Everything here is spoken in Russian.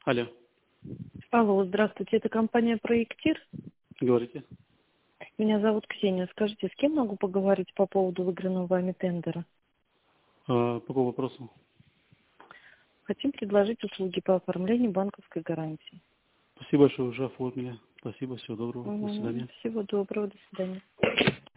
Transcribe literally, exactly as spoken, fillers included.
Алло, Алло, здравствуйте, это компания «Проектир». говорите. Меня зовут Ксения. Скажите, с кем могу поговорить по поводу выигранного вами тендера? А, по какому вопросу? Хотим предложить услуги по оформлению банковской гарантии. Спасибо большое, уже оформили. Спасибо, всего доброго. До Мгм. свидания. Всего доброго, до свидания.